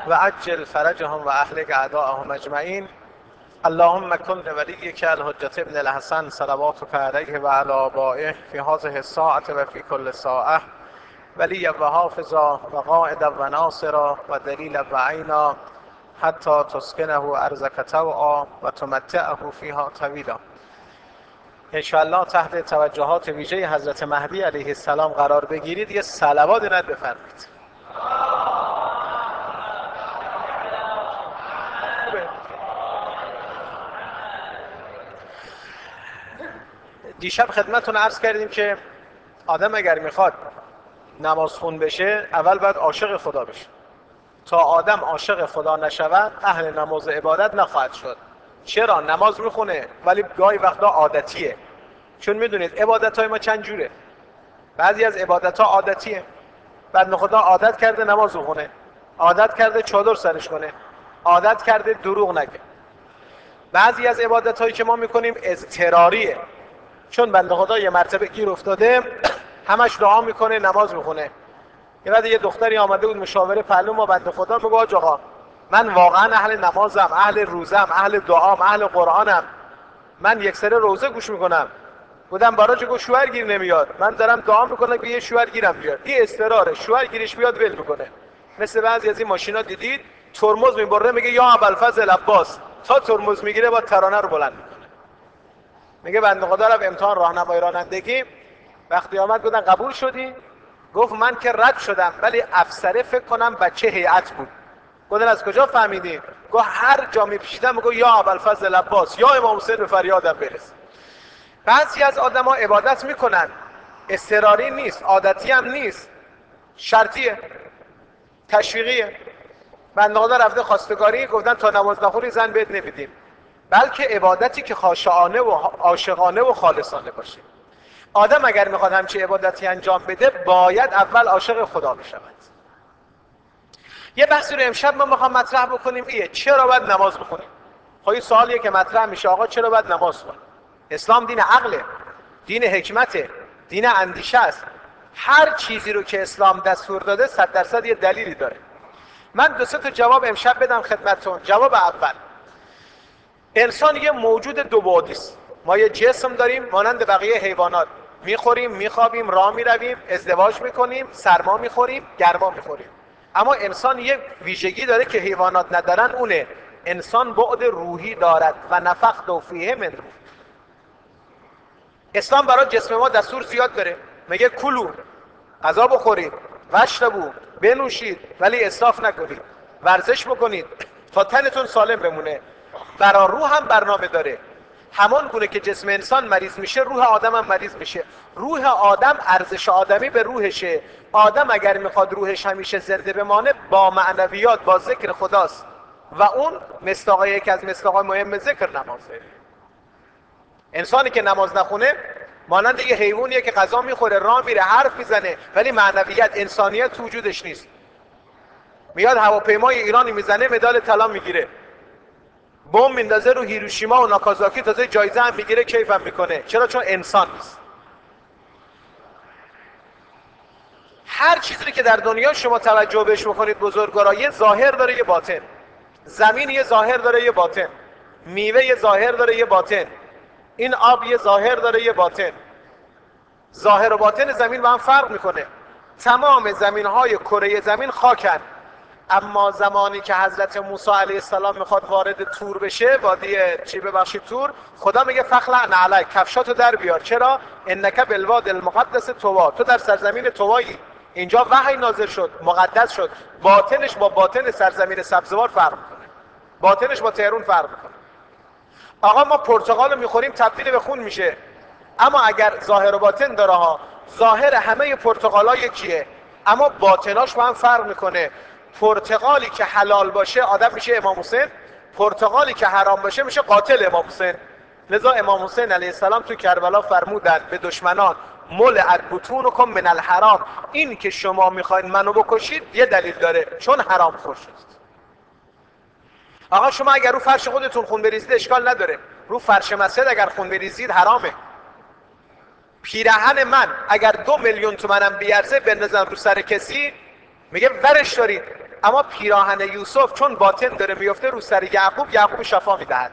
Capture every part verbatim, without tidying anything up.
و عجل فرجهم و اهلک اعداءهم اجمعین. اللهم کن لولیک الحجة ابن الحسن صلواتک علیه و علی آبائه فی هذه الساعة و فی کل ساعة ولی و حافظا و قائدا و ناصرا و دلیلا و عینا حتی تسکنه ارضک طوعا و تمتعه فیها طویلا. انشاءالله تحت توجهات ویژه حضرت مهدی علیه السلام قرار بگیرید. یه صلوات رد بفرمایید. دیشب خدمتتون عرض کردیم که آدم اگر میخواد نمازخون بشه اول باید عاشق خدا بشه. تا آدم عاشق خدا نشود اهل نماز عبادت نخواهد شد. چرا؟ نماز میخونه ولی گاهی وقتا عادتیه. چون میدونید عبادت های ما چند جوره. بعضی از عبادت ها عادتیه. بعد خدا عادت کرده نماز بخونه، عادت کرده چادر سرش کنه، عادت کرده دروغ نگه. بعضی از عبادت هایی که ما میکنیم اضطراریه. چون بنده خدا یه مرتبه گیر افتاده همش دعا میکنه نماز میخونه. یه بعد یه دختری آمده بود مشاوره پهلو ما، بنده خدا میگه آقا من واقعا اهل نمازم، اهل روزم، اهل دعام، اهل قرآنم، من یک سره روزه گوش میکنم. بودم باراج گفت شوهر گیر نمیاد، من دارم دعا میکنم که یه شوهر گیرم بیاد. این اضطراره، شوهر گیرش بیاد ول میکنه. مثل بعضی از این ماشینا دیدید ترمز میبره میگه یا ابوالفضل عباس، تا ترمز میگیره با ترانه رو بلند میکنه. میگه بنده خدا رفت امتحان راهنمایی رانندگی، وقتی آمد گفتن قبول شدی؟ گفت من که رد شدم ولی افسره فکر کنم بچه هیئت بود. گفتن از کجا فهمیدی؟ گفت هر جا میپیچیدم میگه یا ابوالفضل عباس یا امام حسین به فریادم برس. بعضی از آدما عبادت میکنن اضطراری نیست، عادتی هم نیست، شرطیه، تشویقیه. بنده خدا رفته خواستگاری، گفتن تا نماز نخونی زن بهت نمیدیم. بلکه عبادتی که خاشعانه و عاشقانه و خالصانه باشه. آدم اگر میخواد همچین عبادتی انجام بده باید اول عاشق خدا بشود. یه بحثی رو امشب ما میخوام مطرح بکنیم ایه چرا باید نماز بخونیم. خب این سوالیه که مطرح میشه، آقا چرا باید نماز بخونیم؟ اسلام دین عقله، دین حکمته، دین اندیشه است. هر چیزی رو که اسلام دستور داده صد درصد یه دلیلی داره. من دو سه تا جواب امشب بدم خدمتتون. جواب اول، انسان یه موجود دو بعدی است. ما یه جسم داریم مانند بقیه حیوانات، میخوریم، میخوابیم، راه میرویم، ازدواج میکنیم، سرما میخوریم، گرما میخوریم. اما انسان یه ویژگی داره که حیوانات ندارن، اونه انسان بعد روحی دارد و نفخت فیه من روح. اسلام برای جسم ما دستور زیاد داره، میگه کلو، غذا بخورید، واشربوا، بنوشید ولی اسراف نکنید، ورزش بکنید تا تنتون سالم بمونه. برای روح هم برنامه داره. همان گونه که جسم انسان مریض میشه روح آدم هم مریض میشه. روح آدم ارزش آدمی به روحشه. آدم اگر میخواد روحش همیشه زنده بمانه با معنویات، با ذکر خداست و اون مصداق یک از مصداق‌های مهم ذکر نمازه. انسانی که نماز نخونه مانند یه حیوانیه که غذا میخوره، راه میره، حرف میزنه ولی معنویت، انسانیت تو وجودش نیست. میاد هواپیمای ایرانی میزنه مدال طلا میگیره، بمب میندازه رو هیروشیما و ناکازاکی، تازه جایزه هم میگیره، کیفم میکنه. چرا؟ چون انسان نیست. هر چیزی که در دنیا شما توجه بهش بکنید بزرگوارا، یه ظاهر داره یه باطن. زمین یه ظاهر داره یه باطن، میوه یه ظاهر داره یه باطن، این آب یه ظاهر داره یه باطن. ظاهر و باطن زمین با هم فرق میکنه. تمام زمینهای کره زمین خاکن، اما زمانی که حضرت موسی علیه السلام میخواد وارد تور بشه، وادی چی ببخشید تور، خدا میگه فخلع نعلک، کفشاتو در بیار. چرا؟ انک بالواد المقدس طوا، تو در سرزمین طوایی. اینجا وحی نازل شد، مقدس شد. باطنش با باطن سرزمین سبزوار فرق میکنه، باطنش با تهرون فرق میکنه. آقا ما پرتقال رو میخوریم تبدیل به خون میشه، اما اگر ظاهر و باطن داره ها، ظاهر همه پرتقالا یکیه اما باطناش با هم فرق میکنه. پرتقالی که حلال باشه آدم میشه امام حسین، پرتقالی که حرام باشه میشه قاتل امام حسین. لذا امام حسین علیه السلام تو کربلا فرمودن به دشمنان ملئت بطونکم من الحرام، این که شما میخواین منو بکشید یه دلیل داره، چون حرام خور شد. آقا شما اگر رو فرش خودتون خون بریزید اشکال نداره، رو فرش مسجد اگر خون بریزید حرامه. پیراهن من اگر دو میلیون تومنم بیارزه بندازن رو سر کسی، میگه ورش دارید. اما پیراهن یوسف چون باطن داره میفته رو سر یعقوب، یعقوب شفا میدهد.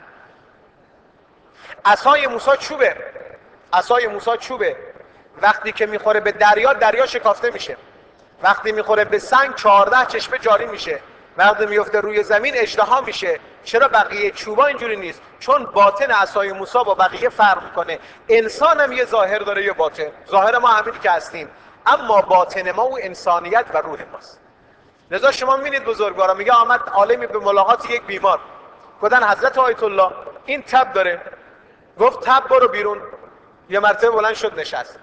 عصای موسی چوبه، عصای موسی چوبه، وقتی که میخوره به دریا، دریا شکافته میشه. وقتی میخوره به سنگ، چهارده چشمه جاری میشه. وقتی میفته روی زمین، اژدها میشه. چرا بقیه چوبا اینجوری نیست؟ چون باطن عصای موسی با بقیه فرق میکنه. انسان هم یه ظاهر داره، یه باطن. ظاهر ما همینی که هستیم، اما باطن ما و انسانیت و روح ماست. لذا شما میبینید بزرگوارا میگه آمد عالمی به ملاقات یک بیمار، گفتن حضرت آیت الله این تب داره. گفت تب برو بیرون. یه مرتبه بلند شد نشست.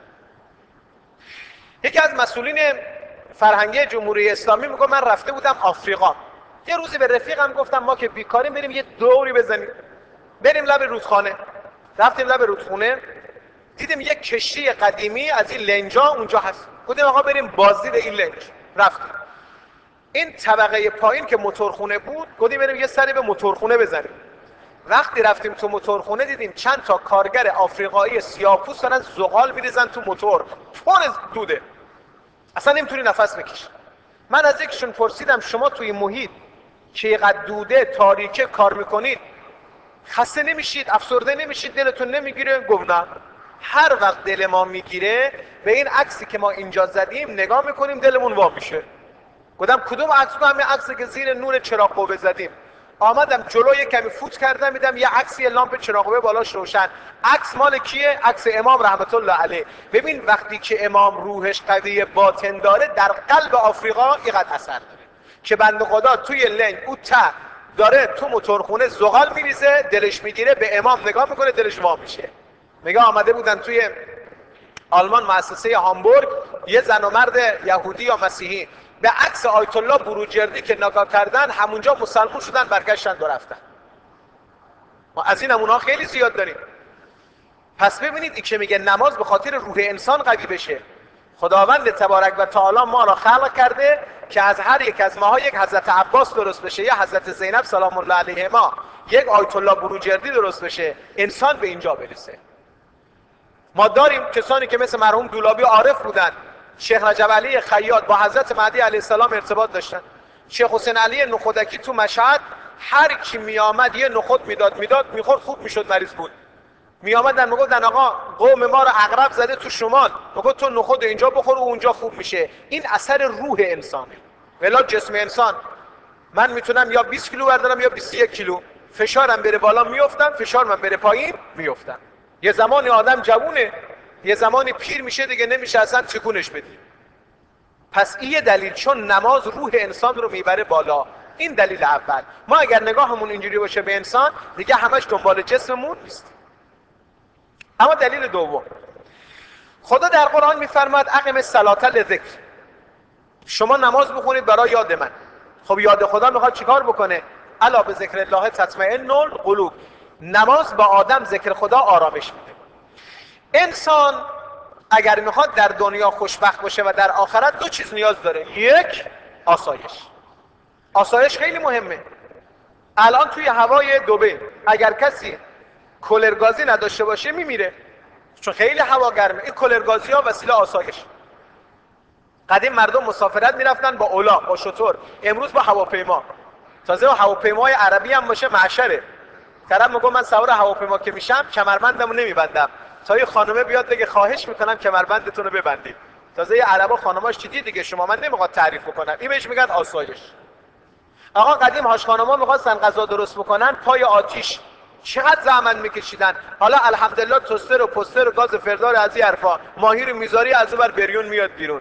یکی از مسئولین فرهنگی جمهوری اسلامی میگه من رفته بودم آفریقا، یه روزی به رفیقم گفتم ما که بیکاریم بریم یه دوری بزنیم، بریم لب رودخانه. رفتیم لب رودخانه، دیدیم یک کشتی قدیمی از این لنجا اونجا هست. گفتیم آقا بریم بازدید این لنج. رفتیم این طبقه پایین که موتورخونه بود، گفتیم بریم یه سری به موتورخونه بزنیم. وقتی رفتیم تو موتورخونه دیدیم چند تا کارگر آفریقایی سیاه‌پوست دارن زغال میریزن تو موتور، پر از دوده، اصلا نمیتونی نفس بکشی. من از یکیشون پرسیدم شما توی محیط که اینقدر دوده تاریکه کار میکنید خسته نمیشید، افسرده نمیشید، دلتون نمیگیره؟ گفت نه، هر وقت دل ما میگیره به این عکسی که ما اینجا زدیم نگاه میکنیم دلمون وا میشه. گفتم کدوم عکس؟ گفتم همین عکسی که زیر نور چراغ قوه زدیم. آمدم جلو یه کمی فوت کردم، میدم یه عکسی لامپ چراغ قوه بالاش روشن. عکس مال کیه؟ عکس امام رحمت الله علیه. ببین وقتی که امام روحش قوی باطن داره، در قلب آفریقا اینقدر اثر داره که بنده خدا توی لنگ او ته داره تو موتورخونه زغال میریزه، دلش میگیره، به امام نگاه میکنه، دلش وا میشه. میگه آمده بودن توی آلمان مؤسسه هامبورگ، یه زن و مرد یهودی یا مسیحی به عکس آیت الله بروجردی که نگاه کردن، همونجا مسلمان شدن، برگشتن و رفتن. ما از این نمونه‌ها خیلی زیاد داریم. پس ببینید این که میگه نماز به خاطر روح انسان قوی بشه. خداوند تبارک و تعالی ما را خلق کرده که از هر یک از ماها یک حضرت عباس درست بشه، یا حضرت زینب سلام الله علیهما، یک آیت الله بروجردی درست بشه، انسان به اینجا برسه. ما داریم کسانی که مثل مرحوم دولابی عارف بودن، شیخ رجب علی خیاط با حضرت مهدی علیه السلام ارتباط داشتن، شیخ حسین علی نخودکی تو مشهد هر کی می آمد یه نخود میداد میداد میخورد، خوب میشد، مریض بود. می آمدن میگفتن آقا قوم ما رو عقرب زده تو شمال، میگفت تو نخود اینجا بخور و اونجا خوب میشه. این اثر روح انسانه. ولی جسم انسان، من میتونم یا بیست کیلو بردارم یا بیست و یک کیلو، فشارم بره بالا میافتم، فشار من بره پایین میافتم. یه زمانی آدم جوونه، یه زمانی پیر میشه دیگه نمیشه اصلا تکونش بدی. پس این یه دلیل، چون نماز روح انسان رو میبره بالا. این دلیل اول. ما اگر نگاهمون اینجوری باشه به انسان، دیگه همش دنبال جسممون نیست. اما دلیل دوم، خدا در قرآن میفرماد اقم الصلاة لذکر، شما نماز بخونید برای یاد من. خب یاد خدا میخواد چیکار بکنه؟ الا به ذکر الله تطمئن القلوب. نماز با آدم ذکر خدا آرامش میده. انسان اگر میخواد در دنیا خوشبخت باشه و در آخرت دو چیز نیاز داره. یک، آسایش. آسایش خیلی مهمه. الان توی هوای دبی اگر کسی کولرگازی نداشته باشه میمیره، چون خیلی هوا گرمه. این کولرگازی ها وسیله آسایش. قدیم مردم مسافرت میرفتن با اولا، با شتر، امروز با هواپیما. تازه هواپیمای عربی هم باشه معشره. طرف میگه من سوار هواپیما که میشم کمربندمو نمیبندم تا یه خانومه بیاد بگه خواهش میکنم کمربندتون رو ببندید. تازه یه عربا خانماش چیزی دیگه شما، من نمیخواد تعریف بکنم. این بهش میگن آسایش. آقا قدیم هاش خانما میخواستن غذا درست بکنن پای آتیش، چقدر زحمت میکشیدن. حالا الحمدلله توستر و پوستر و گاز فردار از این حرفا، ماهی رو میذاری از اون بر بریون میاد بیرون.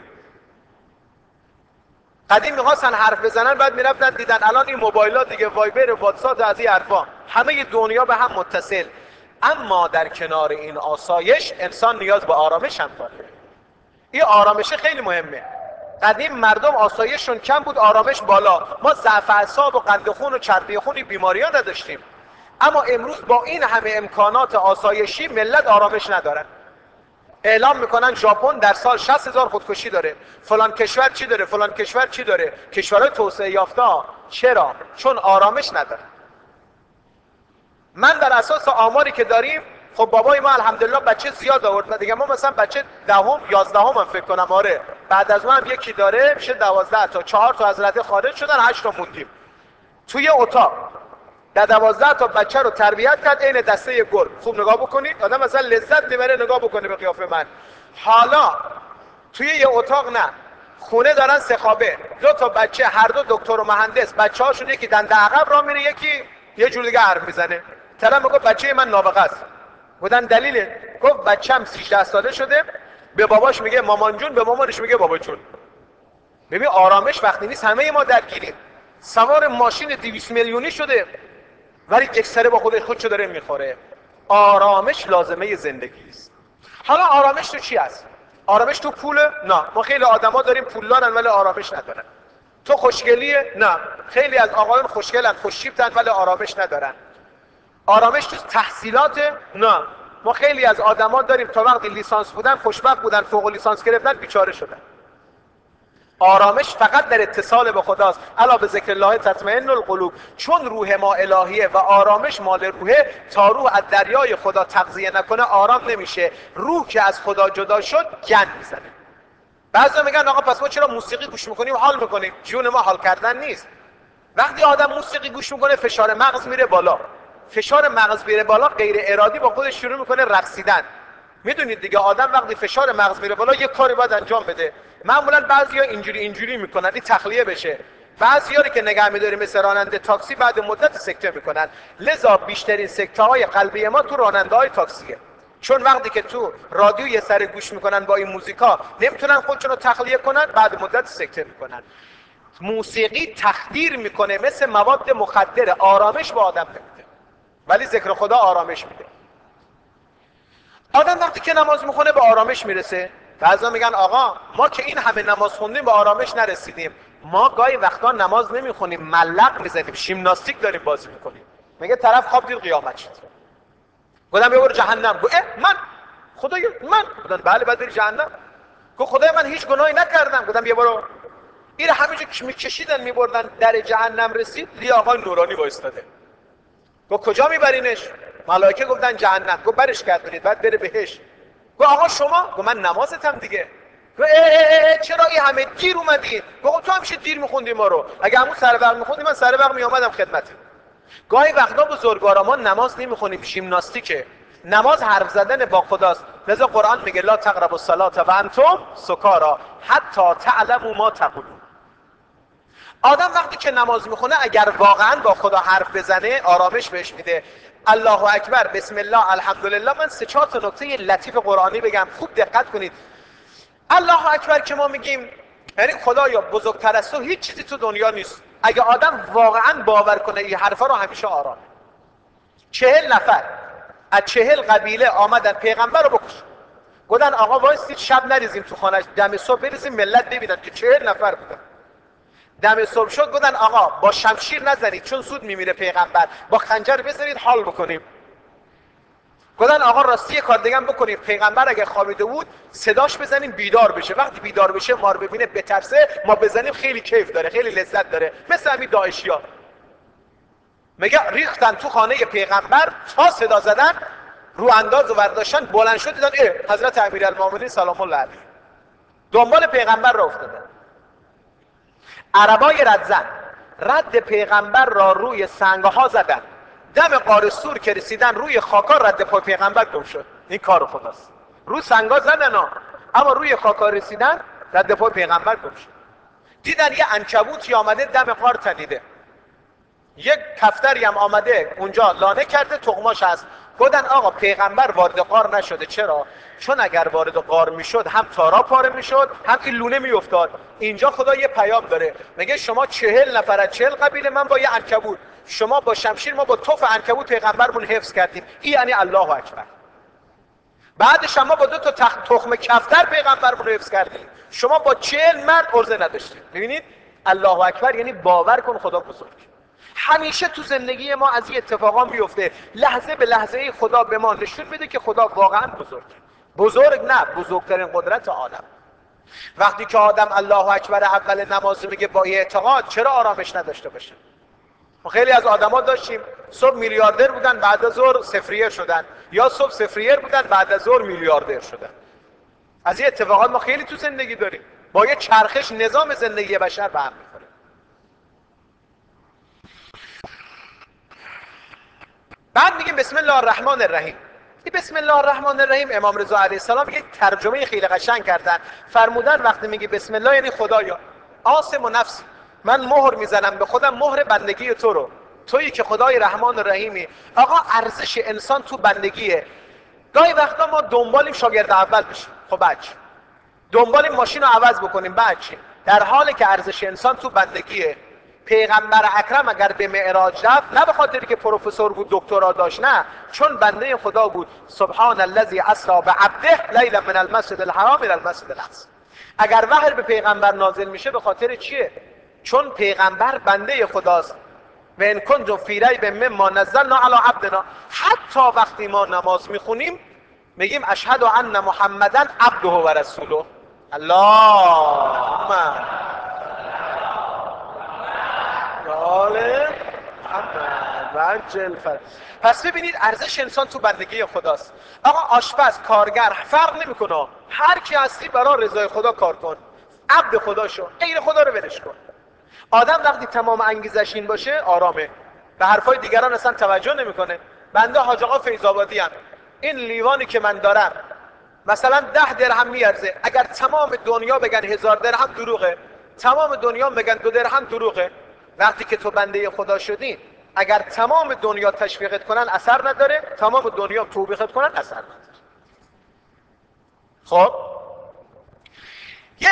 قدیم میخواستن حرف بزنن بعد میرفتن دیدن الان این موبایلات دیگه، وایبر و واتساپ از این حرفا، همه دنیا به هم متصل. اما در کنار این آسایش انسان نیاز به آرامش هم داره. این آرامش خیلی مهمه. قدیم مردم آسایششون کم بود، آرامش بالا. ما ضعف اعصاب و قند خون و چربی خون بیماری‌ها نداشتیم. اما امروز با این همه امکانات آسایشی ملت آرامش ندارن. اعلام میکنن ژاپن در سال شصت هزار خودکشی داره، فلان کشور چی داره، فلان کشور چی داره. کشورهای توسعه یافته. چرا؟ چون آرامش نداره. من در اساس آماری که داریم، خب بابای ما الحمدلله بچه زیاد آورد دیگه، ما مثلا بچه دهم یازدهم هم فکر کنم، آره بعد از ما هم یکی داره میشه دوازده تا. چهار تا از رده خارج شدن، هشت تا موندیم توی اتاق. در دوازده تا بچه رو تربیت کرد عین دسته گل. خوب نگاه بکنید، آدم مثلا لذت میبره نگاه بکنه به قیافه من. حالا توی یه اتاق نه، خونه دارن سه خوابه، دو تا بچه، هر دو دکتر و مهندس، بچه هاشون یکی دنده عقب را میره، یکی یه جور دیگه حرف میزنه. طرف میگه بچه من نابغه است. بودن دلیل گفت بچه‌م سیزده ساله شده، به باباش میگه مامان جون، به مامانش میگه بابا جون. ببین آرامش وقتی نیست همه ما درگیریم. سوار ماشین دویست میلیونی شده ولی یک سره با خودش خودشو داره میخوره. آرامش لازمه زندگی است. حالا آرامش تو چی است؟ آرامش تو پوله؟ نه، ما خیلی آدما داریم پولدارن ولی آرامش ندارن. تو خوشگلیه؟ نه، خیلی از آقایون خوشگلن، خوش‌تیپن ولی آرامش ندارن. آرامش تو تحصیلات؟ نه، ما خیلی از آدما داریم تا وقتی لیسانس بودن خوشبخت بودن، فوق لیسانس گرفتن بیچاره شدن. آرامش فقط در اتصال به خداست. الا به ذکر الله تطمئن القلوب. چون روح ما الهیه و آرامش مال روحه، تا روح از دریای خدا تغذیه نکنه آرام نمیشه. روح که از خدا جدا شد گند میزنه. بعضیا میگن آقا پس ما چرا موسیقی گوش میکنیم حال میکنیم؟ جون ما حال کردن نیست. وقتی آدم موسیقی گوش میکنه فشار مغز میره بالا. فشار مغز میره بالا غیر ارادی با خودش شروع میکنه رقصیدن. میدونید دیگه آدم وقتی فشار مغز میره بالا یه کاری باید انجام بده. معمولا بعضیا اینجوری اینجوری میکنن این تخلیه بشه. بعضیاری که نگه می‌داری مثل راننده تاکسی بعد مدت سکته میکنن. لذا بیشترین سکته های قلبی ما تو راننده های تاکسیه. چون وقتی که تو رادیو یه سر گوش میکنن با این موزیکا نمیتونن خودشون رو تخلیه کنن، بعد مدت سکته میکنن. موسیقی تخدیر میکنه، مثل مواد مخدر، آرامش به آدم نمیده ولی ذکر خدا آرامش میده. آدم وقتی که نماز میخونه به آرامش میرسه. بعضا میگن آقا ما که این همه نماز خوندیم به آرامش نرسیدیم. ما گاهی وقتا نماز نمیخونیم، ملق میزنیم، ژیمناستیک داریم بازی میکنیم. میگه طرف خواب دید قیامت شد، گفتم بیا برو جهنم. گفت من خدایا من گفتم بله بعد بری جهنم. گفت خدای من هیچ گناهی نکردم. گفتم بیا برو. این همینجا میکشیدن میبردن در جهنم رسید، یه آقای نورانی وایستاده. گفت کجا میبرینش؟ ملائکه گفتن جهنم. گفت برش گردونید بعد بره بهش. گفت آقا شما؟ گفت من نمازتم دیگه. گفت اه اه اه چرا این همه دیر اومدی؟ گفت تو همیشه دیر میخوندی ما رو. اگه همون سر وقت میخوندی من سر وقت میامدم خدمتت. گاهی وقتا بزرگوارا ما نماز نمیخونیم، ژیمناستیکه. نماز حرف زدن با خداست. لذا قرآن میگه لا تقربوا الصلاة و انتم سکارا حتی تعلموا ما تقولون. آدم وقتی که نماز میخونه اگر واقعا با خدا حرف بزنه آرامش بهش میده. الله اکبر، بسم الله، الحمدلله. من سه چهار تا نکته لطیف قرآنی بگم، خوب دقت کنید. الله اکبر که ما میگیم یعنی خدایا بزرگتر از تو هیچ چیزی تو دنیا نیست. اگه آدم واقعا باور کنه این حرفا رو همیشه آرام. چهل نفر از چهل قبیله آمدن پیغمبر رو بکشن. گفتن آقا وایسید شب نریزیم تو خانه‌اش، دم صبح بریزیم ملت ببینن که چهل نفر بودن. دم صبح شد گفتن آقا با شمشیر نزنید چون زود میمیره پیغمبر، با خنجر بزنید حال بکنیم. گفتن آقا راستی کار دیگه هم بکنیم، پیغمبر اگه خوابیده بود صداش بزنیم بیدار بشه، وقتی بیدار بشه ما رو ببینه بترسه، ما بزنیم خیلی کیف داره، خیلی لذت داره، مثل همین داعشیا. میگه ریختن تو خانه پیغمبر تا صدا زدن، رو انداز و برداشتن، بلند شد دیدن اه حضرت امیرالمومنین سلام الله علیه دنبال پیغمبر را افتادن. عربای ردزن رد پیغمبر را روی سنگها زدن، دم غار سور که رسیدن روی خاکا رد پای پیغمبر گم شد. این کار خداست. رو سنگا زدن ها، اما روی خاکا رسیدن رد پای پیغمبر گم شد. دیدن یه عنکبوتی آمده دم غار تنیده، یک کفتری هم آمده اونجا لانه کرده تخماش هست. گفتن آقا پیغمبر وارد غار نشده. چرا؟ چون اگر وارد غار میشد هم تارا پاره میشد هم این لونه میافتاد. اینجا خدا یه پیام داره، میگه شما چهل نفر از چهل قبیله، من با یه عنکبوت، شما با شمشیر، ما با توف عنکبوت پیغمبرمون حفظ کردیم. این یعنی الله اکبر. بعدش ما با دو تا تخم کفتر پیغمبرمون حفظ کردیم، شما با چهل مرد عرضه نداشتید. ببینید الله اکبر یعنی باور کن خدا بزرگ. همیشه تو زندگی ما از این اتفاقا میفته، لحظه به لحظه خدا به ما نشون میده که خدا واقعا بزرگه. بزرگ نه، بزرگترین قدرت عالم. وقتی که آدم الله اکبر اول نماز میگه با اعتقاد، چرا آرامش نداشته باشه؟ ما خیلی از آدما داشتیم صبح میلیاردر بودن بعد از ظهر صفریر شدن، یا صبح صفریر بودن بعد از ظهر میلیاردر شدن. از این اتفاقات ما خیلی تو زندگی داریم. با یه چرخش نظام زندگی بشر به هم میخوره. بعد میگیم بسم الله الرحمن الرحیم. این بسم الله الرحمن الرحیم امام رضا علیه السلام یک ترجمه خیلی قشنگ کردن. فرمودن وقتی میگی بسم الله یعنی خدایا عاصم و نفسی، من مهر میزنم به خودم، مهر بندگی تو رو، تویی که خدای رحمان و رحیمی. آقا ارزش انسان تو بندگیه. گاهی وقتا ما دنبالیم شاگرد اول بشیم، خب بچه دنبالیم ماشین رو عوض بکنیم، بچه در حالی که ارزش انسان تو بندگیه. پیغمبر اکرم اگر به معراج رفت نه به خاطری که پروفسور بود دکترا داشت، نه، چون بنده خدا بود. سبحان الذی اسری بعبده لیلا من المسجد الحرام الی المسجد الاقصی. اگر وحی به پیغمبر نازل میشه به خاطر چیه؟ چون پیغمبر بنده خداست. و ان کنتم فی ریب مما نزلنا علی عبدنا. حتی وقتی ما نماز میخونیم میگیم اشهد ان محمدن عبده و رسوله. اللهم پس ببینید ارزش انسان تو بندگی خداست. آقا آشپز، کارگر فرق نمیکنه، هر کی هستی برای رضای خدا کار کن، عبد خدا شو، غیر خدا رو ولش کن. آدم وقتی تمام انگیزش این باشه آرامه، به حرفای دیگران اصلا توجه نمیکنه. بنده حاج آقا فیض‌آبادی ام، این لیوانی که من دارم مثلا ده درهم میارزه، اگر تمام دنیا بگن هزار درهم دروغه، تمام دنیا بگن دو درهم دروغه. وقتی که تو بنده خدا شدی اگر تمام دنیا تشویقت کنن اثر نداره، تمام دنیا توبیخت کنن اثر نداره. خب یک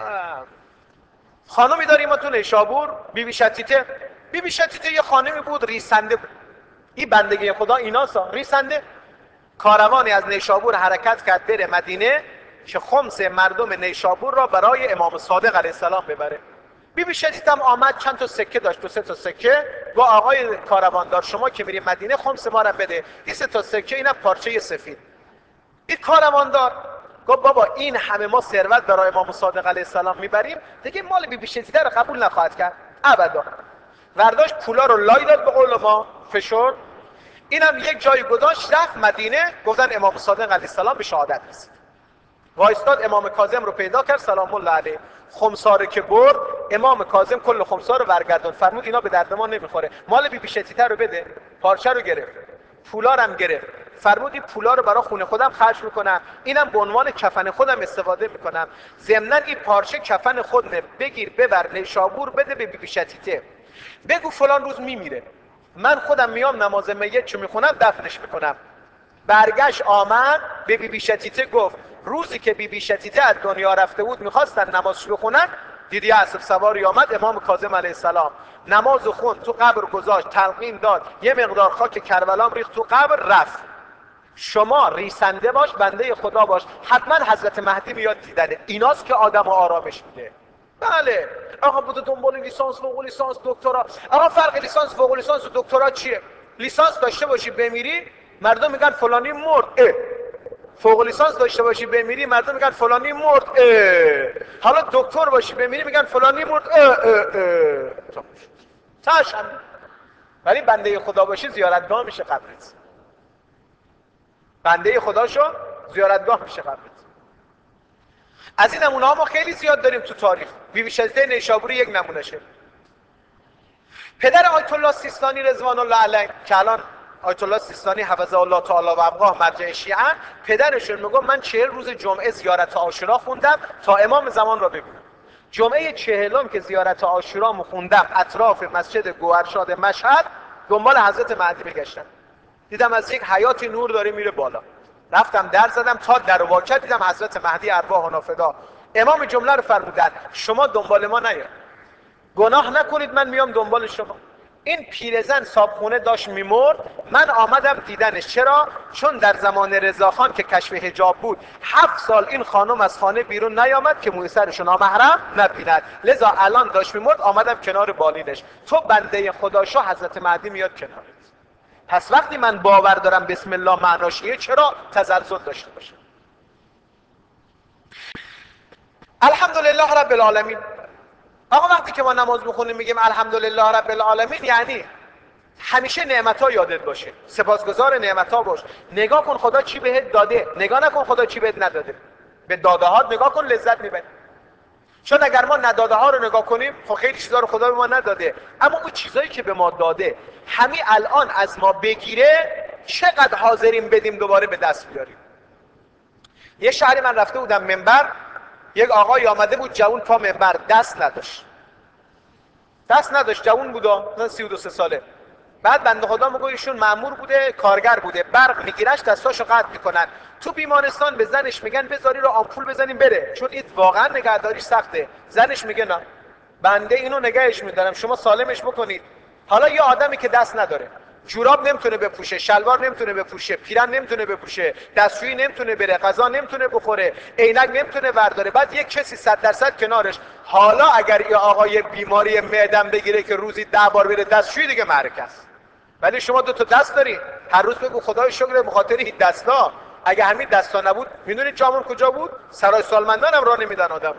خانمی داریم ما تو نیشابور، بی بی شتیته. بی بی شتیته یه خانمی بود ریسنده بود. این بندگی خدا ایناسا ریسنده. کاروانی از نیشابور حرکت کرد بره مدینه که خمس مردم نیشابور را برای امام صادق علیه السلام ببره. بی بی شتیته هم آمد، چند تا سکه داشت، دو سه تا سکه. با آقای کارواندار شما که میری مدینه خمس ما را بده. این سه تا سکه اینم پارچه سفید. این کارواندار گفت بابا این همه ما ثروت برای امام صادق علیه السلام میبریم، دیگه مال بی بی شتیته رو قبول نخواهد کرد ابدا. ورداشت پولا رو لای داد به قول ما فشرد. اینم یک جای گذاشت رفت مدینه. گفتن امام صادق علیه السلام به شهادت رسید. وایستاد امام کاظم رو پیدا کرد سلام الله علیه. خمساره که برد امام کاظم کل خمسار رو برگردون، فرمود اینا به درد ما نمیخوره، مال بی بی شتیته رو بده. پارچه رو گرفت، پولا رو هم گرفت، فرمود این پولا رو برای خونه خودم خرج میکنم، اینم به عنوان کفن خودم استفاده میکنم، ضمناً این پارچه کفن خودمه، بگیر ببر نیشابور بده به بی بی شتیته، بگو فلان روز میمیره، من خودم میام نماز میت چو میخونم دفنش میکنم. برگشت آمد به بی بی شتیته گفت روزی که بی بی شتیته از دنیا رفته بود میخواستن نمازش بخونن، دیدی اسب سواری آمد امام کاظم علیه السلام نماز خون، تو قبر گذاشت، تلقین داد، یه مقدار خاک کربلا ریخت تو قبر رفت. شما ریسنده باش، بنده خدا باش، حتما حضرت مهدی میاد دیدنه. ایناست که آدم آرامش میده. بله آقا بوده دنبال لیسانس فوق لیسانس دکترا. آقا فرق لیسانس فوق لیسانس و دکترا چیه؟ لیسانس داشته باشی بمیری مردم میگن فلانی مرد، اه. فوق لیسانس داشته باشی بمیری مردم میگن فلانی مرد، اه. حالا دکتر باشی بمیری میگن فلانی مرد، اه اه اه. تاشم. ولی بنده خدا باشی زیارتگاه میشه قبرت. بنده خدا شو زیارتگاه میشه قبرت. از این نمونه ها ما خیلی زیاد داریم تو تاریخ. بی بی شتیته نیشابوری یک نمونهشه. پدر آیت الله سیستانی رضوان الله علیه که الان آیت الله سیستانی حفظه الله تعالی و ابقاه مرجع شیعه، پدرشون میگه من چهل روز جمعه زیارت عاشورا خوندم تا امام زمان را ببینم. جمعه چهلم که زیارت عاشورا مو خوندم اطراف مسجد گوهرشاد مشهد دنبال حضرت مهدی میگشتم، دیدم از یک حیاتی نور داره میره بالا، رفتم در زدم تا در واقع دیدم حضرت مهدی ارواح نافدا. امام جمله رو فرمودن شما دنبال ما نیاید، گناه نکنید من میام دنبال شما. این پیرزن صابخونه داشت میمرد، من آمدم دیدنش. چرا؟ چون در زمان رضاخان که کشف حجاب بود هفت سال این خانم از خانه بیرون نیامد که موی سرش نامحرم نبیند، لذا الان داشت میمرد آمدم کنار بالینش. تو بنده خدا شو حضرت مهدی میاد کنارت. پس وقتی من باور دارم بسم الله معناش اینه، چرا تزلزل داشته باشه؟ الحمدلله رب العالمین. آقا وقتی که ما نماز میخونیم میگیم الحمدلله رب العالمین، یعنی همیشه نعمت‌ها یادت باشه، سپاسگزار نعمت‌ها باش. نگاه کن خدا چی بهت داده، نگاه نکن خدا چی بهت نداده. به داده‌هات نگاه کن لذت میبری. چون اگر ما نداده ها رو نگاه کنیم، خب خیلی چیزا رو خدا به ما نداده، اما اون چیزایی که به ما داده همین الان از ما بگیره، چقدر حاضریم بدیم دوباره به دست بیاریم. یه شهری من رفته بودم منبر، یک آقای آمده بود جوون پا منبر، دست نداشت دست نداشت جوون بودا، مثلا سی و دو ساله. بعد بنده خدا میگه ایشون مأمور بوده، کارگر بوده، برق میگیرش دستاشو قطع میکنن. تو بیمارستان به زنش میگن بذاری رو آمپول بزنیم بره، چون این واقعا نگهداریش سخته. زنش میگه نه، بنده اینو نگهش میدارم، شما سالمش بکنید. حالا یه آدمی که دست نداره، جوراب نمیتونه بپوشه، شلوار نمیتونه بپوشه، پیرن نمیتونه بپوشه، دستشویی نمیتونه بره، غذا نمیتونه بخوره، عینک نمیتونه برداره، بعد یک کسی صد درصد کنارش. حالا اگر یه آقای بیماری معدم بگیره که روزی ده بار بره دستشویی، دیگه معرکه است. ولی شما دو تا دست داری، هر روز بگو خدای شکر به خاطر این دستا. اگه همین دستا نبود، میدونید جامون کجا بود؟ سرای سالمندان هم راه نمیدن آدم.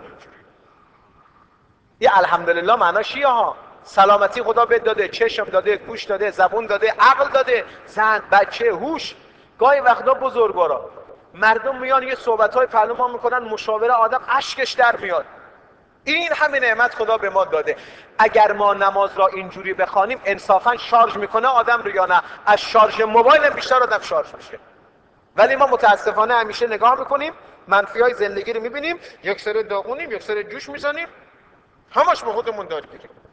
یه الحمدلله معناش چیه ها؟ سلامتی خدا بهت داده، چشم داده، گوش داده، زبون داده، عقل داده، زن، بچه، هوش. گاهی وقتا بزرگوارا مردم میان یه صحبت‌های پهلو ما میکنن، مشاوره، آدم اشکش در میاد. این همه نعمت خدا به ما داده. اگر ما نماز را اینجوری بخوانیم، انصافا شارژ میکنه آدم رو یا نه؟ از شارژ موبایل بیشتر آدم شارژ میشه. ولی ما متاسفانه همیشه نگاه میکنیم، منفی های زندگی رو میبینیم، یک سر داغونیم، یک سر جوش میزنیم، همش به خودمون داریم.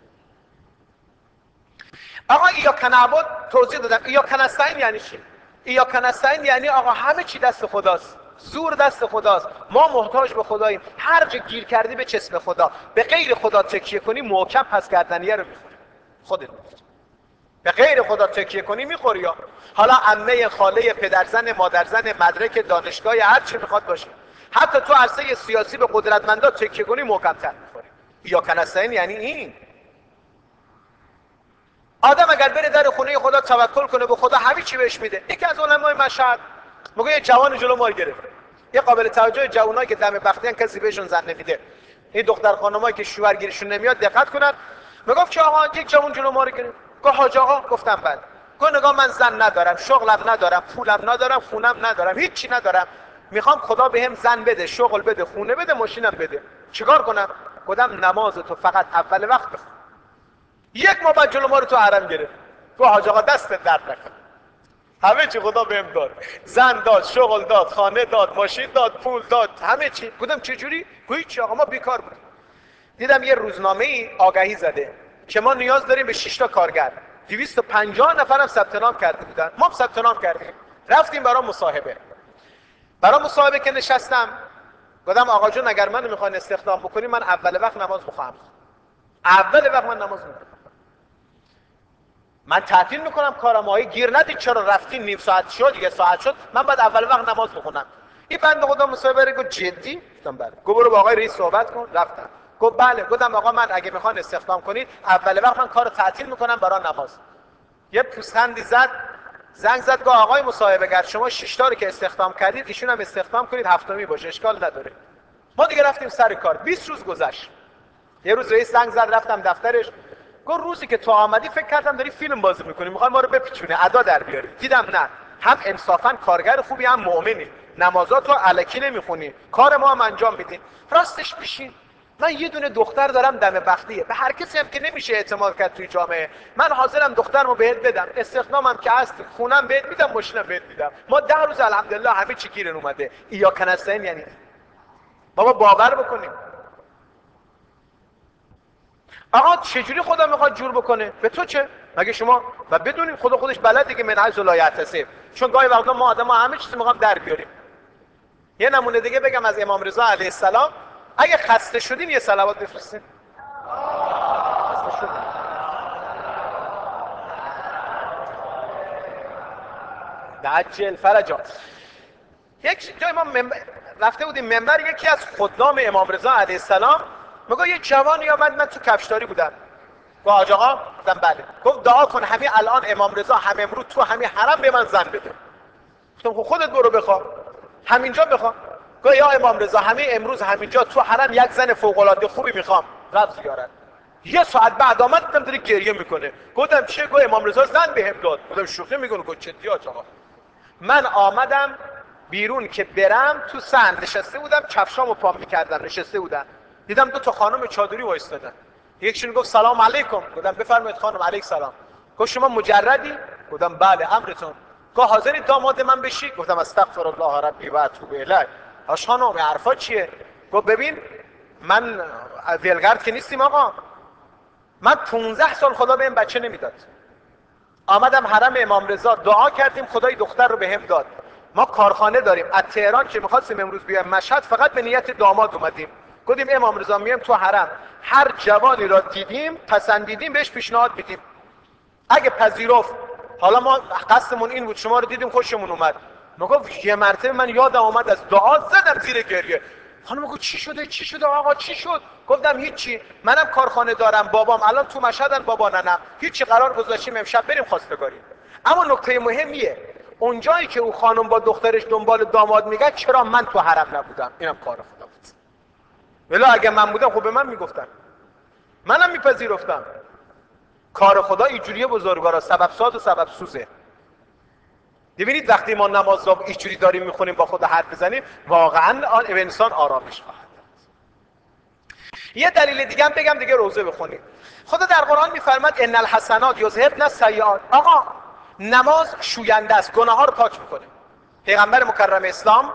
آقا ایاک نعبد توضیح دادم. ایاک نستعین یعنی چی؟ ایاک نستعین یعنی آقا همه چی دست خداست، زور دست خداست، ما محتاج به خداییم، هر جا گیر کردی به چسم خدا. به غیر خدا تکیه کنی محکم پس گردنیه رو میخوری. خودت میخوری. به غیر خدا تکیه کنی میخوری. ها حالا عمه، خاله، پدرزن، مادرزن، مدرک دانشگاه، هر چی میخواد باشه، حتی تو عرصه سیاسی به قدرتمندا تکیه کنی محکم‌تر میخوری. ایاک نستعین یعنی این. آدم اگر بره در خونه خدا توکل کنه به خدا، همه چی بهش میده. یکی از علمای مشهد میگه یه جوان جلو ما گرفت، یه قابل توجه جوانایی که دم بختیان کسی بهشون زن نمیده، این دختر خانمایی که شوهرگیریشون نمیاد دقت کنن. میگفت که آقا یک جوان جلو ما رو گرفت. گفت حاج آقا. گفتم بله. گفت نگاه من زن ندارم، شغلم ندارم، پولم ندارم، خونم ندارم، هیچی ندارم، میخوام خدا بهم زن بده، شغل بده، خونه بده، ماشینم بده، چیکار کنم؟ گفتم نماز تو فقط اول وقت بخون. یک ما بعد جلو ما رو تو حرم گرفت. گفت حاج آقا دست درد نکن، همه چی خدا بهم داد، زن داد، شغل داد، خانه داد، ماشین داد، پول داد، همه چی. گفتم چه جوری؟ گفت چی آقا ما بیکار بودیم. دیدم یه روزنامه ای آگهی زده که ما نیاز داریم به شش تا کارگر، دویست و پنجاه نفرم ثبت نام کرده بودن. ما هم ثبت نام کردیم، رفتیم برای مصاحبه. برای مصاحبه که نشستم، گفتم آقا جون اگر منو میخواین استخدام بکنی، من اول وقت نماز میخوام. اول وقت من نماز میخوام. من تعطیل میکنم کارم. های گیر ندید چرا رفتین نیم ساعت شد، یه ساعت شد، من بعد اول وقت نماز بخونم. این بنده خدا مصاحبه گفت جدی؟ گفتم بله. گفت برو با آقای رئیس صحبت کن. رفتم. گفت بله. گفتم آقا من اگه میخوان استخدام کنید، اول وقت من کار تعطیل میکنم برای نماز. یه پوزخندی زد، زنگ زد گفت آقای مصاحبه گر، شما شش تا رو که استخدام کردید، ایشون هم استخدام کنید، هفتمی باشه، اشکال نداره. ما دیگه رفتیم سر کار. بیست روز گذشت. یه روز رئیس زنگ زد، رفتم دفترش. گفت روزی که تو آمدی فکر کردم داری فیلم بازی میکنی، میخوای ما رو بپیچونی، ادا در بیاری. دیدم نه، هم انصافا کارگر خوبی، هم مؤمنی، نمازات رو الکی نمیخونی، کار ما هم انجام میدی. راستش بشین، من یه دونه دختر دارم دم بختیه، به هر کسی هم که نمیشه اعتماد کرد توی جامعه، من حاضرم دخترمو بهت بدم، استخدامم که هست، خونم بهت میدم، ماشینم بهت میدم. ما ده روز الحمدلله همه چی گیرن اومده. ایاک نستعین یعنی بابا باور بکنیم. آقا چجوری خدا میخواد جور بکنه؟ به تو چه؟ مگه شما و بدونید خدا خودش بلده که من حیث لا یحتسب. چون گاهی وقتا ما آدم‌ها همه چیز میخوام در بیاریم. یه نمونه دیگه بگم از امام رضا علیه السلام. اگه خسته شدین یه صلوات بفرستین. خسته شدین. عجل فرجا. یک جای ما منبر رفته بودیم منبر، یکی از خدام امام رضا علیه السلام میگه یه جوانی اومد، من تو کفشداری بودم. گفت حاج آقا؟ گفتم بله. گفت دعا کن همین الان امام رضا همین امروز تو همین حرم به من زن بده. گفتم خب خودت برو بخوا، همینجا بخوا. گفت یا امام رضا همین امروز همینجا تو حرم یک زن فوق العاده خوبی میخوام، رفت زیارت. یه ساعت بعد آمد، دیدم داره گریه میکنه. گفتم چیه؟ گفت امام رضا زن بهم داد. گفتم شوخی میکنه؟ گفت جدی حاج آقا؟ من آمدم بیرون که برم، تو صحن نشسته بودم، کفشامو پام میکردم، نشسته بودم، دیدم دو تا خانم چادری وایستادن، یکیشون گفت سلام علیکم، گفتم بفرمایید خانم. علیک سلام. گفت شما مجردی؟ گفتم بله، امرتون. گفت حاضری داماد من بشی؟ گفتم استغفر الله ربی و اتوب الیه. آش خانم حرفا چیه؟ گفت ببین من ولگرد که نیستیم آقا، من پونزده سال خدا بهم بچه نمیداد، آمدم حرم امام رضا دعا کردیم خدای دختر رو بهم داد. ما کارخانه داریم از تهران که می‌خواستیم امروز بیایم مشهد فقط به نیت داماد اومدیم. گفتیم امام رضا میایم تو حرم، هر جوانی را دیدیم پسندیدیم بهش پیشنهاد میدیم، اگه پذیرفت حالا ما قصدمون این بود شما رو دیدیم خوشمون اومد. میگفت یه مرتبه من یادم اومد از دعا زدم زیر گریه. خانم گفت چی شده چی شده آقا چی شد؟ گفتم هیچی، منم کارخانه دارم، بابام الان تو مشهدن، بابا ننم هیچی، قرار گذاشتیم امشب بریم خواستگاری. اما نکته مهمیه اونجایی که او خانم با دخترش دنبال داماد میگه چرا من تو حرم نبودم؟ اینم کار خدا بود. ولی اگه من بودم خب به من میگفتن، منم میپذیرفتم. کار خدا اینجوریه بزرگوارا، سبب ساز و سبب سوزه. ببینید وقتی ما نماز رو اینجوری داریم میخونیم با خدا حرف بزنیم واقعا آن انسان آرامش خواهد. یه دلیل دیگه هم بگم دیگه روزه بخونیم. خدا در قرآن میفرماد ان الحسنات یذهبن السیئات. آقا نماز شوینده است، گناه ها رو پاک میکنه. پیغمبر مکرم اسلام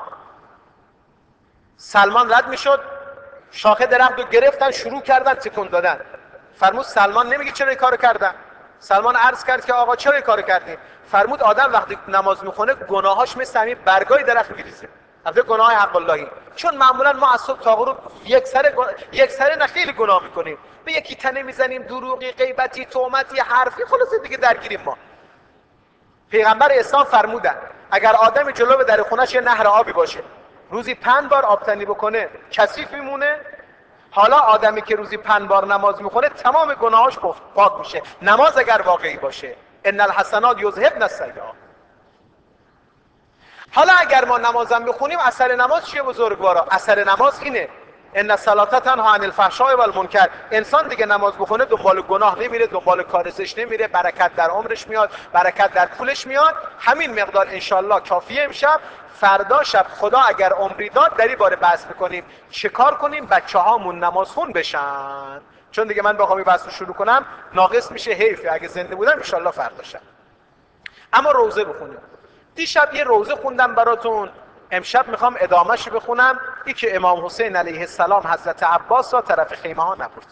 سلمان رد میشد، شاخه درخت رو گرفتن شروع کردن تکون دادن. فرمود سلمان نمیگه چرا این کارو کردن؟ سلمان عرض کرد که آقا چرا این کارو کردی؟ فرمود آدم وقتی نماز میخونه گناهاش مثل همین برگای درخت میریزه. البته گناه حق اللهی، چون معمولا ما از صبح تا غروب یک سره گن... یک سره نه خیلی گناه میکنیم، به یکی تنه میزنیم، دروغی، غیبتی، تهمتی، حرفی، خلاصه دیگه درگیریم ما. پیغمبر اسلام فرمودن اگر آدمی جلو در خونش یه نهر آبی باشه روزی پنج بار آبتنی بکنه کثیف میمونه. حالا آدمی که روزی پنج بار نماز میخونه تمام گناهاش پاک میشه، نماز اگر واقعی باشه. ان الحسنات یذهبن السیئات. حالا اگر ما نمازم بخونیم اثر نماز چیه بزرگوارا؟ اثر نماز اینه ان الصلاة تنهی عن الفحشاء والمنکر. انسان دیگه نماز بخونه دنبال گناه نمیره، دنبال کار زشت نمیره، برکت در عمرش میاد، برکت در پولش میاد. همین مقدار انشالله کافیه. امشب فردا شب خدا اگر عمری داد در این باره بحث میکنیم چه کار کنیم بچه هامون نمازخون بشن، چون دیگه من بخوام این بحث رو شروع کنم ناقص میشه، حیفه. اگه زنده بودم انشالله فردا شب. اما روزه بخونیم. دیشب یه روزه خوندم براتون، امشب میخوام ادامهش بخونم. ای که امام حسین علیه السلام حضرت عباس را طرف خیمه ها نبرد.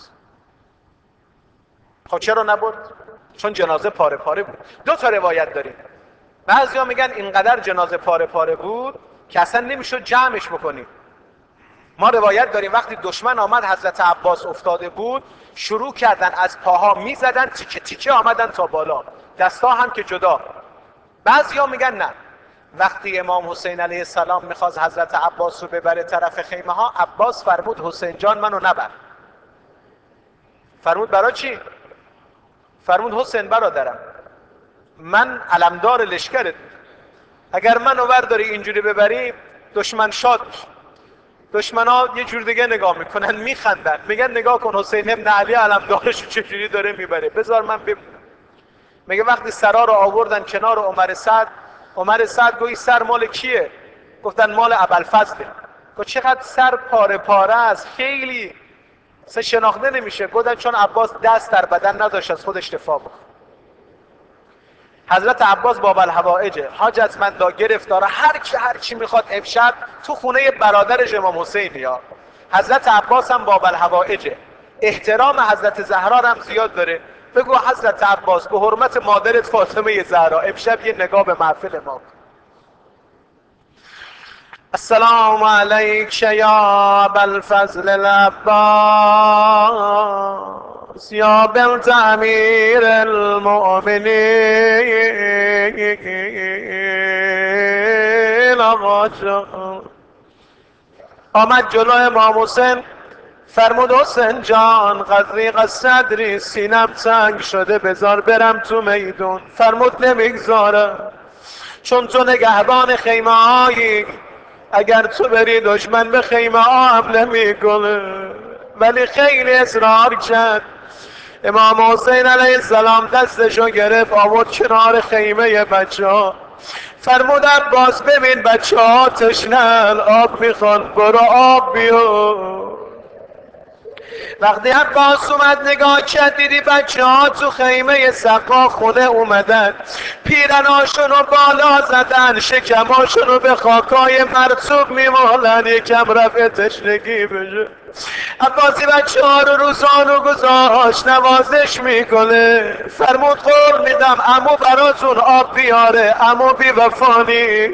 خب چرا نبرد؟ چون جنازه پاره پاره بود. دو تا روایت داریم. بعضیا میگن اینقدر جنازه پاره پاره بود که اصلا نمیشد جمعش بکنیم. ما روایت داریم وقتی دشمن آمد حضرت عباس افتاده بود شروع کردن از پاها میزدن، تیکه تیکه آمدن تا بالا، دستا هم که جدا. بعضیا میگن نه، وقتی امام حسین علیه السلام میخواست حضرت عباس رو ببره طرف خیمه ها، عباس فرمود حسین جان منو نبر. فرمود برای چی؟ فرمود حسین برادرم من علمدار لشکرت، اگر منو برداری اینجوری ببری دشمن شاد میشه. دشمن ها یه جور دیگه نگاه میکنن، میخندن، میگن نگاه کن حسین ابن علی علمدارشو چجوری داره میبره، بذار من ببینم. میگه وقتی سرا رو آوردن کنار عمر سعد، عمر سعد گویی سر مال کیه؟ گفتن مال ابوالفضله. گفت چقدر سر پاره پاره است، خیلی سه شناخته نمیشه. گفتن چون عباس دست در بدن نداشت از خودش دفاع بکن. حضرت عباس باب الحوائجه، حاجتمندا، گرفتاره، هر کی هر چی میخواد امشب تو خونه برادرش امام حسین یا حضرت عباس هم باب الحوائجه. احترام حضرت زهرا هم زیاد داره. بگو حضرت عباس به حرمت مادرت فاطمه زهرا امشب یه نگاه به محفل ما کن. السلام علیک یا ابوالفضل العباس یا بنت امیر المؤمنین. آقا آمد جلو امام حسین فرمود حسین جان قدری صدری سینم تنگ شده بذار برم تو میدون. فرمود نمیگذارم چون تو نگهبان خیمه هایی، اگر تو بری دشمن به خیمه ها حمله میکنه. ولی خیلی اصرار کرد. امام حسین علیه السلام دستشو گرفت آورد کنار خیمه بچه ها. فرمود عباس ببین بچه ها تشنن آب میخوان، برو آب بیار. وقتی عباس اومد نگاه کرد دیدی بچه ها تو خیمه سقا خونه اومدن، پیرناشون رو بالا زدن، شکماشون رو به خاکای مرطوب میمالن، یکم رفع تشنگی بشه. عباسی بچه ها رو روزانو گذاشت نوازش میکنه، فرمود قول میدم امو براتون آب بیاره، امو بی وفانی.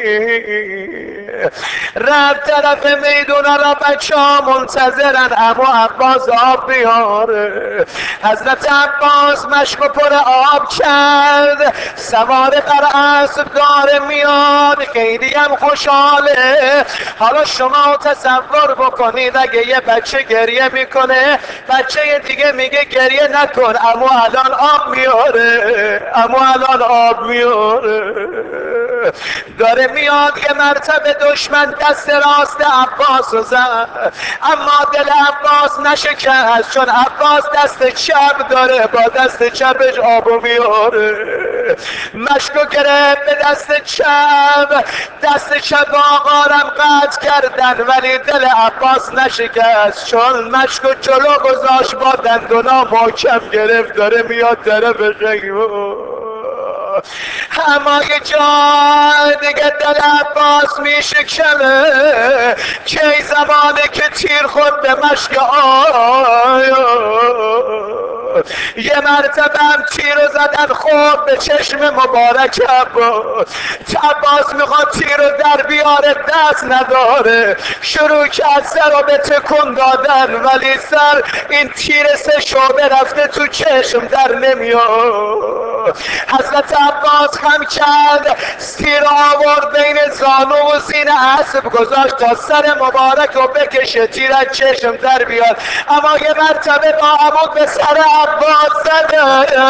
رفت طرف میدونه را بچه ها منتظرن امو عباس آب بیاره. حضرت عباس مشک و پر آب کرد، سوار بر اسب داره میاد، خیلی هم خوشحاله. حالا شما تصور بکنید اگه یه بچه گریه میکنه، بچه دیگه میگه گریه نکن امو الان آب میاره، امو الان آب میاره. داره میاد یه مرتبه دشمن دست راست عباس رو زد، اما دل عباس نشکست، چون عباس دست چپ داره، با دست چپش آبو میاره. مشکو گرفت به دست چپ، دست چپ آقارم قطع کردن، ولی دل عباس نشکست، چون مشکو جلو گذاشت با دندونا محکم گرفت، داره میاد طرف خیمه. اما یه جا دیگه دل عباس میشکنه، که زمانه که تیر خود به مشک آیا. یه مرتبه هم تیر رو زدن خود به چشم مبارک عباس. عباس میخواد تیر رو در بیاره دست نداره، شروع کرد سر رو به تکون دادن، ولی سر این تیر سه شعبه رفته تو چشم در نمیاد. حضرت عباس خم کرد، تیر آورد بین زانو و سینه اسب گذاشت تا سر مبارک رو بکشه تیر از چشم در بیاد. اما یه مرتبه با عمود به سر عباس زده،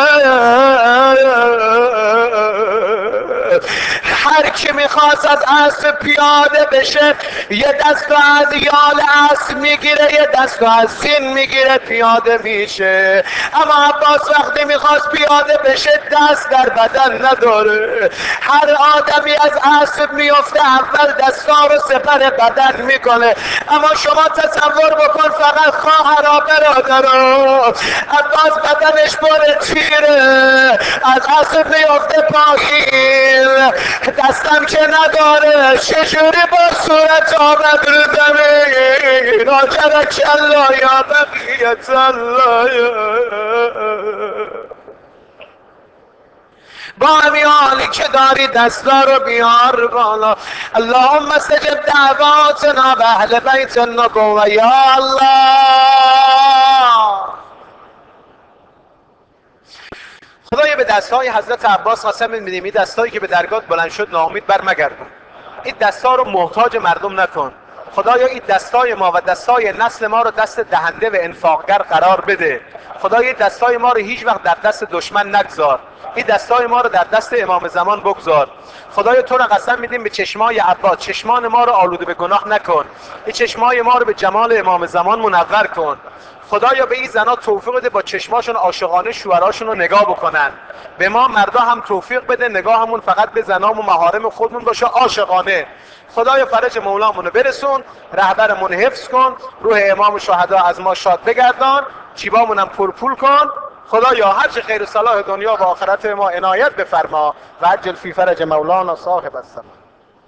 هر کی میخواست از اسب پیاده بشه یه دست از یال اسب میگیره، یه دست از سین میگیره، پیاده میشه. اما عباس وقتی میخواست پیاده بشه دست در بدن نداره. هر آدمی از اسب میفته اول دستا رو سپر بدن میکنه، اما شما تصور بکن فقط خواهرا برادرا، عباس بدنش پر تیره، از اسب میفته پایین، دستم که نداره، چجوری با صورت آمد رو زمین. آجرک الله یا بقیت الله. با همین حالی که داری دستا رو بیار بالا. اللهم استجب دعواتنا و اهل بیت النبوه یا الله. خدایا به دستای حضرت عباس قسم میدیم، این دستایی که به درگاه بلند شد ناامید بر مگردون، این دستا رو محتاج مردم نکن. خدایا این دستای ما و دستای نسل ما رو دست دهنده و انفاقگر قرار بده. خدایا دستای ما رو هیچ وقت در دست دشمن نگذار، این دستای ما رو در دست امام زمان بگذار. خدایا تو را قسم میدیم به چشمای عباس، چشمان ما رو آلوده به گناه نکن، این چشمای ما رو به جمال امام زمان منور کن. خدایا به این زنا توفیق بده با چشماشون عاشقانه شوهراشون رو نگاه بکنن. به ما مردا هم توفیق بده نگاهمون فقط به زنام و محارم خودمون باشه عاشقانه. خدایا فرج مولامون رو برسون، رهبرمون حفظ کن، روح امام شهدا از ما شاد بگردان، جیبامون هم پرپول کن. خدایا هر چه خیر و صلاح دنیا و آخرت ما عنایت بفرما و عجل فی فرج مولانا صاحب السلام.